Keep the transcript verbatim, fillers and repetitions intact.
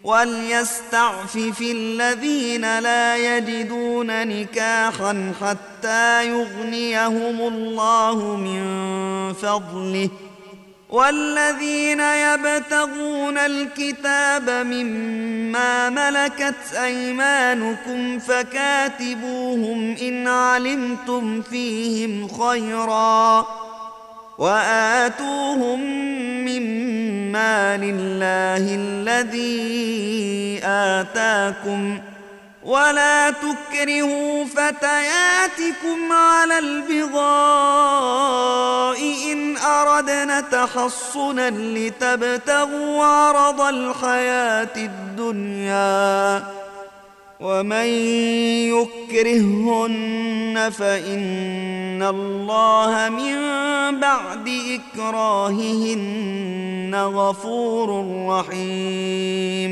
وليستعفف الذين لا يجدون نكاحا حتى يغنيهم الله من فضله، والذين يبتغون الكتاب مما ملكت أيمانكم فكاتبوهم إن علمتم فيهم خيرا، وآتوهم مما لله الذي آتاكم، ولا تكرهوا فتياتكم على البغاء إن أردنا تحصنا لتبتغوا عرض الحياة الدنيا، ومن يكرهن فإن الله من بعد إكراههن غفور رحيم.